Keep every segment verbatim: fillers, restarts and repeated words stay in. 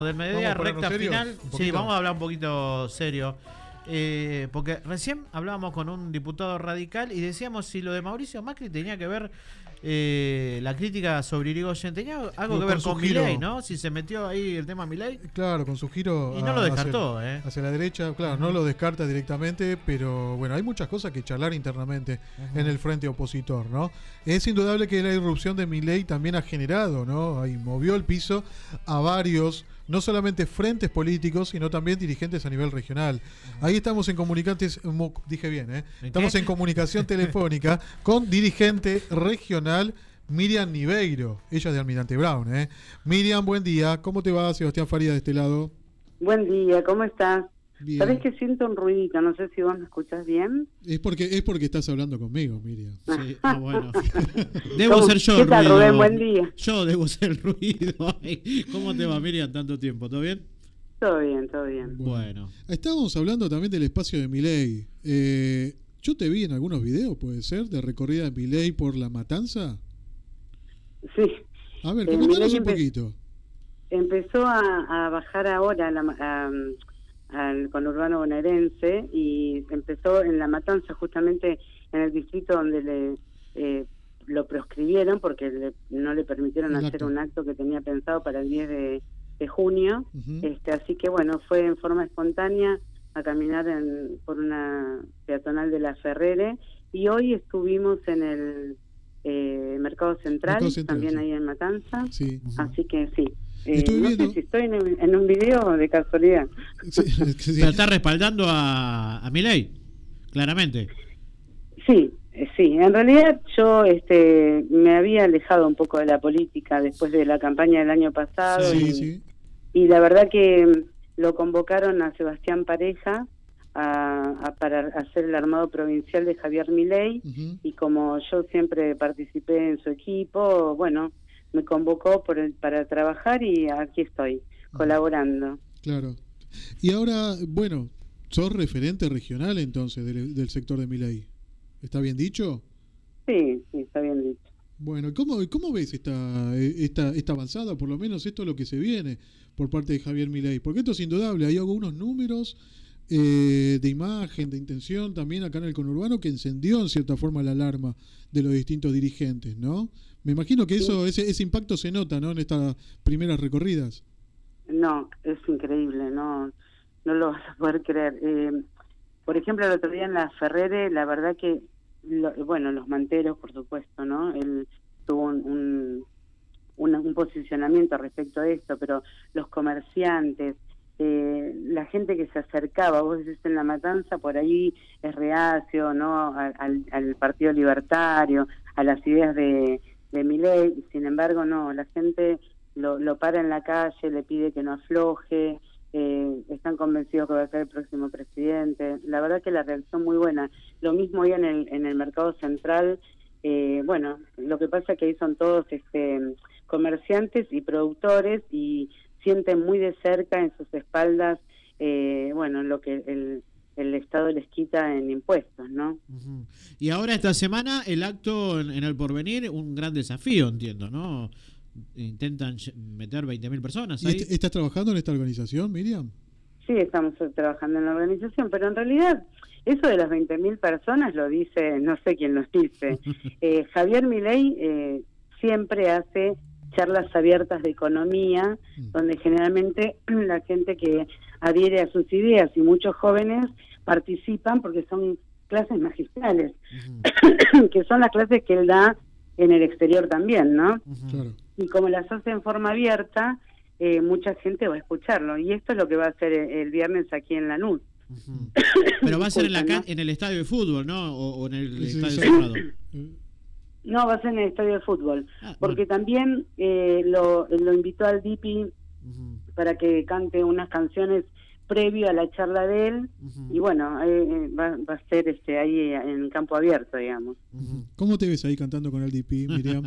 Del mediodía, recta final. Sí, vamos a hablar un poquito serio. Eh, porque recién hablábamos con un diputado radical y decíamos si lo de Mauricio Macri tenía que ver eh, la crítica sobre Irigoyen, tenía algo no, que ver con, con Milei, ¿no? Si se metió ahí el tema Milei. Claro, con su giro. Y no lo descartó, hacia, ¿eh? Hacia la derecha, claro, uh-huh. no lo descarta directamente, pero bueno, hay muchas cosas que charlar internamente uh-huh. en el frente opositor, ¿no? Es indudable que la irrupción de Milei también ha generado, ¿no? Ahí movió el piso a varios, no solamente frentes políticos, sino también dirigentes a nivel regional. Uh-huh. Ahí estamos en comunicantes, dije bien, ¿eh? Estamos en comunicación telefónica con dirigente regional Miriam Niveiro, ella es de Almirante Brown, ¿eh? Miriam, buen día, ¿cómo te va? Sebastián Faría de este lado. Buen día, ¿cómo estás? Bien. ¿Sabés que siento un ruidito? No sé si vos me escuchás bien. Es porque es porque estás hablando conmigo, Miriam. Sí, ah, bueno. Debo ser yo el ruido. ¿Qué tal, Rubén? Buen día. Yo debo ser el ruido. ¿Cómo te va, Miriam, tanto tiempo? ¿Todo bien? Todo bien, todo bien. Bueno. bueno. Estábamos hablando también del espacio de Milei. Eh, yo te vi en algunos videos, puede ser, de recorrida de Milei por La Matanza. Sí. A ver, comentanos eh, un poquito. Empezó a, a bajar ahora a la, a, al conurbano bonaerense y empezó en La Matanza, justamente en el distrito donde le eh, lo proscribieron porque le, no le permitieron el hacer acto. un acto que tenía pensado para el diez de junio. Uh-huh. este Así que bueno, fue en forma espontánea a caminar en, por una peatonal de La Ferrere, y hoy estuvimos en el eh, Mercado Central, Mercado Central también sí. ahí en Matanza. Sí. Uh-huh. Así que sí. Eh, no viendo... sé si estoy en, en un video de casualidad. Sí, sí. Pero está respaldando a, a Milei, claramente. Sí, sí. En realidad yo este, me había alejado un poco de la política después de la campaña del año pasado. Sí, y, sí. y la verdad que lo convocaron a Sebastián Pareja a, a, para hacer el armado provincial de Javier Milei, uh-huh. y como yo siempre participé en su equipo, bueno, me convocó por el, para trabajar y aquí estoy, uh-huh. colaborando. Claro. Y ahora, bueno, sos referente regional entonces del, del sector de Milei. ¿Está bien dicho? Sí, sí, está bien dicho. Bueno, ¿cómo, cómo ves esta, esta, esta avanzada, por lo menos esto es lo que se viene por parte de Javier Milei? Porque esto es indudable, hay algunos números eh, de imagen, de intención también acá en el conurbano que encendió en cierta forma la alarma de los distintos dirigentes, ¿no? Me imagino que eso, ese, ese impacto se nota, ¿no? En estas primeras recorridas. No, es increíble, no, no lo vas a poder creer. Eh, por ejemplo, el otro día en La Ferrere, la verdad que Lo, bueno, los manteros, por supuesto, ¿no? Él tuvo un, un, un, un posicionamiento respecto a esto, pero los comerciantes, eh, la gente que se acercaba, vos decís en La Matanza, por ahí es reacio, ¿no? Al, al Partido Libertario, a las ideas de, de Milei, sin embargo, no, la gente lo, lo para en la calle, le pide que no afloje. Eh, están convencidos que va a ser el próximo presidente. La verdad que la reacción muy buena. Lo mismo hoy en el en el Mercado Central. Eh, bueno, lo que pasa es que ahí son todos este comerciantes y productores y sienten muy de cerca en sus espaldas eh, bueno, lo que el el Estado les quita en impuestos, ¿no? Uh-huh. Y ahora esta semana el acto en, en El Porvenir, un gran desafío, entiendo, ¿no? Intentan meter veinte mil personas ahí. ¿Y estás trabajando en esta organización, Miriam? Sí, estamos trabajando en la organización, pero en realidad eso de las veinte mil personas lo dice, no sé quién lo dice. eh, Javier Milei eh, siempre hace charlas abiertas de economía, mm. donde generalmente la gente que adhiere a sus ideas y muchos jóvenes participan porque son clases magistrales, uh-huh. que son las clases que él da en el exterior también, ¿no? Uh-huh. Claro. Y como las hace en forma abierta, eh, mucha gente va a escucharlo. Y esto es lo que va a hacer el, el viernes aquí en Lanús. Uh-huh. Pero va a ser en la can- en el estadio de fútbol, ¿no? O, o en el sí, estadio cerrado. No, va a ser en el estadio de fútbol. Ah, porque bueno. también eh, lo, lo invitó al D P uh-huh. para que cante unas canciones previo a la charla de él, uh-huh. y bueno, eh, va, va a ser este ahí en campo abierto, digamos. Uh-huh. ¿Cómo te ves ahí cantando con el D P, Miriam?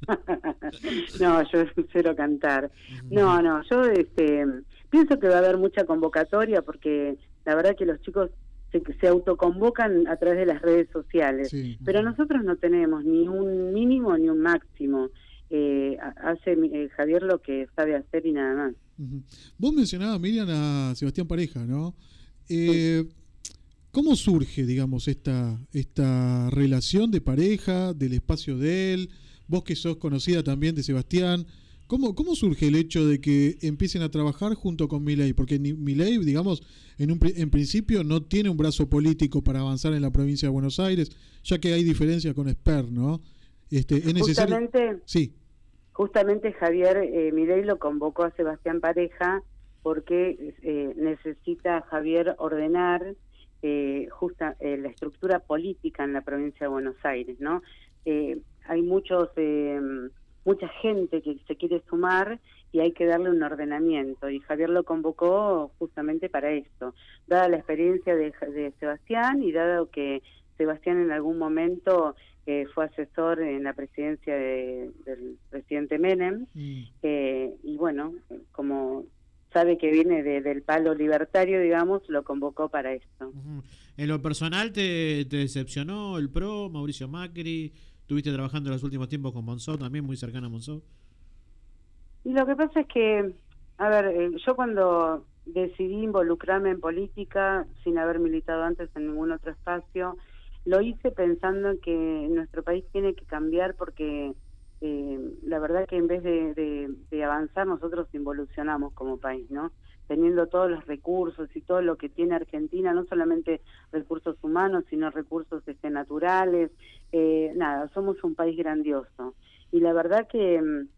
No, yo cero cantar. Uh-huh. No, no, yo este pienso que va a haber mucha convocatoria porque la verdad que los chicos se, se autoconvocan a través de las redes sociales, sí. pero nosotros no tenemos ni un mínimo ni un máximo. eh, hace eh, Javier lo que sabe hacer y nada más. Uh-huh. Vos mencionabas, Miriam, a Sebastián Pareja, ¿no? Eh, sí. ¿Cómo surge, digamos, esta, esta relación de pareja, del espacio de él? Vos que sos conocida también de Sebastián, ¿cómo, cómo surge el hecho de que empiecen a trabajar junto con Milei? Porque Milei, digamos, en, un, en principio no tiene un brazo político para avanzar en la provincia de Buenos Aires, ya que hay diferencia con Esper, ¿no? Este, es necesario... Justamente, sí. justamente Javier eh, Milei lo convocó a Sebastián Pareja porque eh, necesita Javier ordenar eh, justa, eh, la estructura política en la provincia de Buenos Aires, ¿no? Eh, hay muchos eh, mucha gente que se quiere sumar y hay que darle un ordenamiento, y Javier lo convocó justamente para esto, dada la experiencia de, de Sebastián y dado que Sebastián en algún momento eh, fue asesor en la presidencia de, del presidente Menem, mm. eh, y bueno, como sabe que viene de, del palo libertario, digamos, lo convocó para esto. Uh-huh. En lo personal, ¿te, te decepcionó el PRO, Mauricio Macri? ¿Estuviste trabajando en los últimos tiempos con Monzó, también muy cercana a Monzó? Y lo que pasa es que, a ver, eh, yo cuando decidí involucrarme en política, sin haber militado antes en ningún otro espacio, lo hice pensando en que nuestro país tiene que cambiar porque eh, la verdad que en vez de, de, de avanzar nosotros involucionamos como país, ¿no? Teniendo todos los recursos y todo lo que tiene Argentina, no solamente recursos humanos, sino recursos este, naturales, eh, nada, somos un país grandioso. Y la verdad que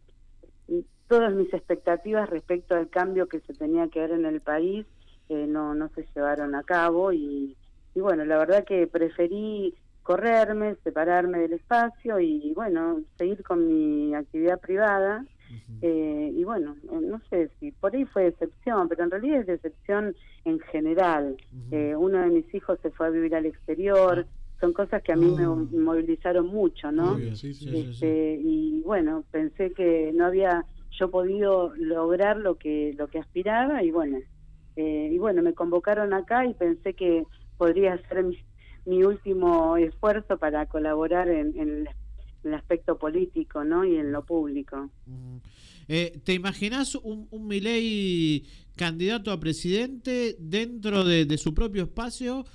mm, todas mis expectativas respecto al cambio que se tenía que ver en el país eh, no, no se llevaron a cabo y, y bueno, la verdad que preferí correrme, separarme del espacio y bueno, seguir con mi actividad privada. Uh-huh. eh, y bueno, no sé si por ahí fue decepción, pero en realidad es decepción en general. Uh-huh. eh, uno de mis hijos se fue a vivir al exterior, uh-huh. son cosas que a mí uh-huh. me movilizaron mucho, ¿no? Bien, sí, sí, este, sí, sí. Y bueno, pensé que no había yo podido lograr lo que lo que aspiraba y bueno, eh, y bueno, me convocaron acá y pensé que podría ser mi, mi último esfuerzo para colaborar en, en el en el aspecto político, ¿no? Y en lo público. Uh-huh. Eh, ¿Te imaginás un, un Milei candidato a presidente dentro de, de su propio espacio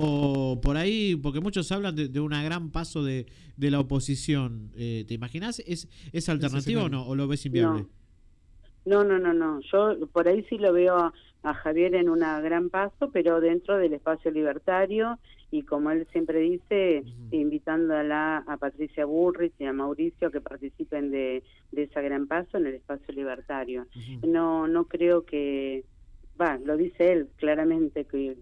o por ahí, porque muchos hablan de, de un gran paso de, de la oposición? Eh, ¿Te imaginás es, esa alternativa o no? ¿O lo ves inviable? No. no, no, no, no. Yo por ahí sí lo veo a, a Javier en un gran paso, pero dentro del espacio libertario y como él siempre dice, uh-huh. invitándola a Patricia Bullrich y a Mauricio que participen de, de esa gran paso en el espacio libertario. Uh-huh. No, no creo que, va, lo dice él claramente que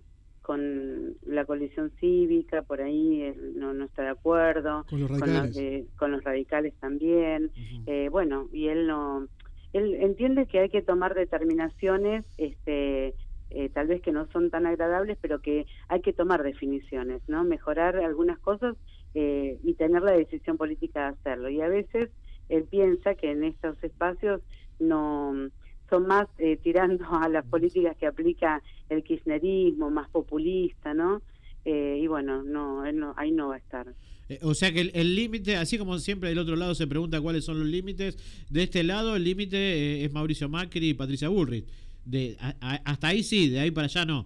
con la coalición cívica por ahí él no, no está de acuerdo, con los radicales, con los, eh, con los radicales también. Uh-huh. eh, bueno, y él no, él entiende que hay que tomar determinaciones, este. Eh, tal vez que no son tan agradables, pero que hay que tomar definiciones, ¿no? Mejorar algunas cosas eh, y tener la decisión política de hacerlo. Y a veces él piensa que en estos espacios no son más eh, tirando a las políticas que aplica el kirchnerismo, más populista, ¿no? Eh, y bueno, no, él no, ahí no va a estar. Eh, o sea que el límite, así como siempre del otro lado se pregunta cuáles son los límites, de este lado el límite eh, es Mauricio Macri y Patricia Bullrich. De, a, a, hasta ahí sí, de ahí para allá no.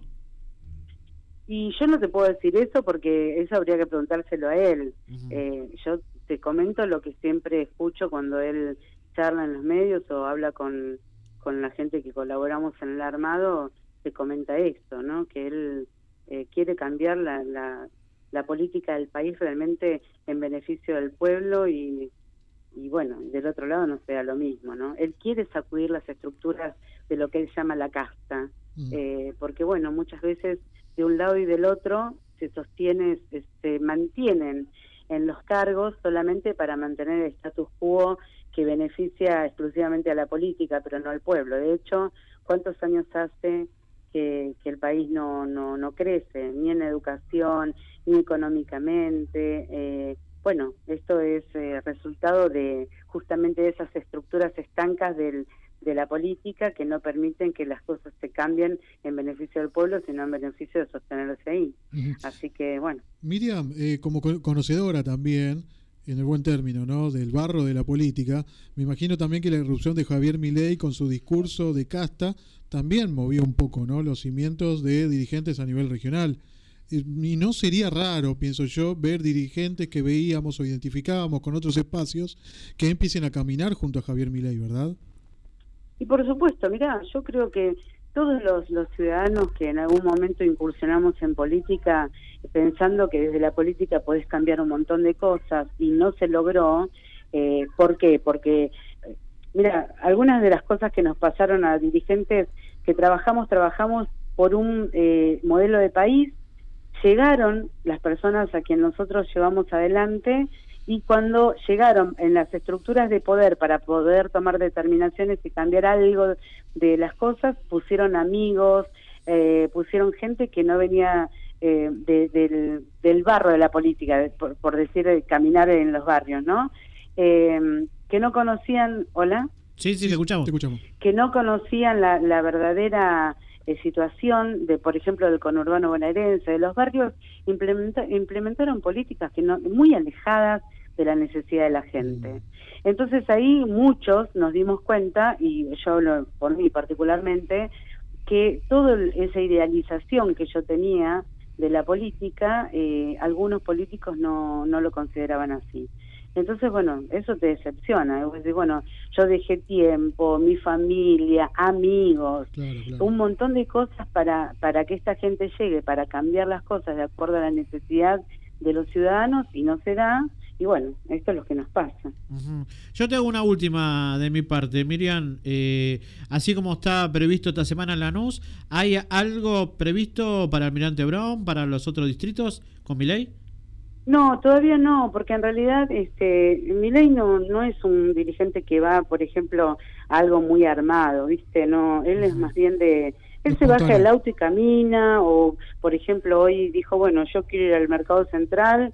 Y yo no te puedo decir eso porque eso habría que preguntárselo a él. Uh-huh. eh, yo te comento lo que siempre escucho cuando él charla en los medios o habla con, con la gente que colaboramos en el armado, se comenta esto, ¿no? Que él eh, quiere cambiar la, la, la política del país realmente en beneficio del pueblo y y bueno, del otro lado no sea lo mismo, ¿no? Él quiere sacudir las estructuras de lo que él llama la casta, mm. eh, porque bueno, muchas veces de un lado y del otro se sostiene, se, se mantienen en los cargos solamente para mantener el status quo que beneficia exclusivamente a la política, pero no al pueblo. De hecho, ¿cuántos años hace que, que el país no, no, no crece, ni en educación, ni económicamente? Eh, Bueno, esto es eh, resultado de justamente de esas estructuras estancas del, de la política que no permiten que las cosas se cambien en beneficio del pueblo, sino en beneficio de sostenerse ahí. Uh-huh. Así que, bueno. Miriam, eh, como conocedora también, en el buen término, ¿no?, del barro de la política, me imagino también que la irrupción de Javier Milei con su discurso de casta también movió un poco, ¿no?, los cimientos de dirigentes a nivel regional. Y no sería raro, pienso yo, ver dirigentes que veíamos o identificábamos con otros espacios que empiecen a caminar junto a Javier Milei, ¿verdad? Y por supuesto, mirá, yo creo que todos los, los ciudadanos que en algún momento incursionamos en política pensando que desde la política podés cambiar un montón de cosas y no se logró, eh, ¿por qué? Porque, mira, algunas de las cosas que nos pasaron a dirigentes que trabajamos, trabajamos por un eh, modelo de país, llegaron las personas a quien nosotros llevamos adelante y cuando llegaron en las estructuras de poder para poder tomar determinaciones y cambiar algo de las cosas, pusieron amigos, eh, pusieron gente que no venía eh, de, del, del barro de la política, de, por, por decir, de caminar en los barrios, ¿no? Eh, que no conocían, ¿hola? Sí, sí, te escuchamos. Te escuchamos. Que no conocían la, la verdadera eh, situación de, por ejemplo, del conurbano bonaerense, de los barrios, implementa, implementaron políticas que no, muy alejadas de la necesidad de la gente. Entonces ahí muchos nos dimos cuenta, y yo hablo por mí particularmente, que toda esa idealización que yo tenía de la política, eh, algunos políticos no, no lo consideraban así. Entonces, bueno, eso te decepciona. Es decir, bueno, yo dejé tiempo, mi familia, amigos, claro, claro. un montón de cosas para, para que esta gente llegue, para cambiar las cosas de acuerdo a la necesidad de los ciudadanos, y no se da. Y bueno, esto es lo que nos pasa. Uh-huh. Yo te hago una última de mi parte, Miriam. Eh, así como está previsto esta semana en Lanús, ¿hay algo previsto para Almirante Brown, para los otros distritos con Milei? No, todavía no, porque en realidad este Milei no no es un dirigente que va, por ejemplo, a algo muy armado, ¿viste? No, él es más bien de... Él se baja del auto y camina, o, por ejemplo, hoy dijo, bueno, yo quiero ir al Mercado Central,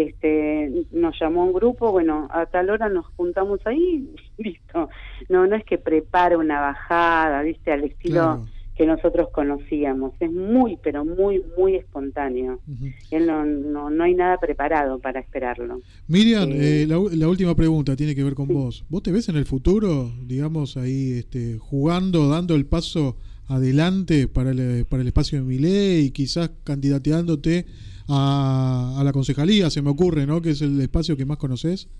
este nos llamó un grupo, bueno, a tal hora nos juntamos ahí, listo. No, no es que prepare una bajada, ¿viste? Al estilo... Claro. Que nosotros conocíamos, es muy, pero muy, muy espontáneo. Uh-huh. Él no, no, no hay nada preparado para esperarlo. Miriam, eh, eh, la, la última pregunta tiene que ver con sí. vos. ¿Vos te ves en el futuro, digamos, ahí este, jugando, dando el paso adelante para el, para el espacio de Milei y quizás candidateándote a, a la concejalía, se me ocurre, ¿no? Que es el espacio que más conoces.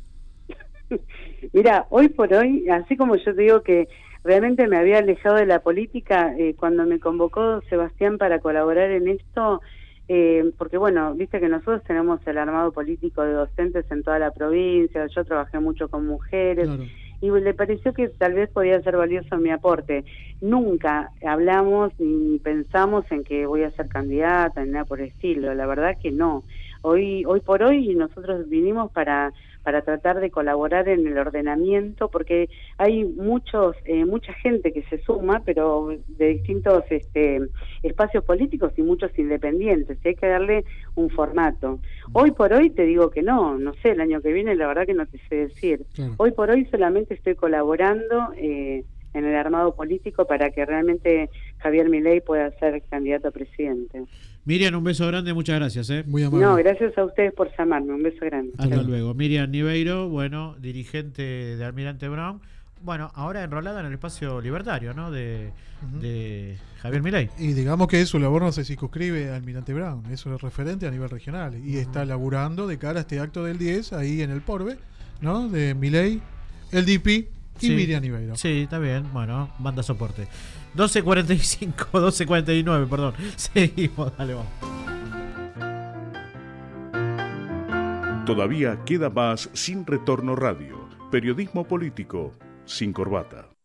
Mira, hoy por hoy, así como yo te digo que realmente me había alejado de la política, eh, cuando me convocó Sebastián para colaborar en esto, eh, porque bueno, viste que nosotros tenemos el armado político de docentes en toda la provincia, yo trabajé mucho con mujeres, claro. Y le pareció que tal vez podía ser valioso mi aporte. Nunca hablamos ni pensamos en que voy a ser candidata, ni nada por el estilo, la verdad que no. Hoy hoy por hoy nosotros vinimos para para tratar de colaborar en el ordenamiento, porque hay muchos eh, mucha gente que se suma, pero de distintos este, espacios políticos y muchos independientes, y hay que darle un formato. Hoy por hoy te digo que no, no sé, el año que viene la verdad que no te sé decir. Claro. Hoy por hoy solamente estoy colaborando eh, en el armado político para que realmente Javier Milei pueda ser candidato a presidente. Miriam, un beso grande, muchas gracias. ¿eh? Muy amable. No, gracias a ustedes por llamarme, un beso grande. Hasta Chau. Luego. Miriam Niveiro, bueno, dirigente de Almirante Brown, bueno, ahora enrolada en el espacio libertario, ¿no? De, uh-huh. de Javier Milei. Y digamos que su labor no se circunscribe a Almirante Brown, eso es referente a nivel regional, y uh-huh. está laburando de cara a este acto del diez, ahí en el Porbe, ¿no? De Milei, el D P y sí. Miriam Niveiro. Sí, está bien, bueno, banda soporte. doce cuarenta y cinco, doce cuarenta y nueve, perdón. Seguimos, dale, vamos. Todavía queda más Sin Retorno Radio. Periodismo político sin corbata.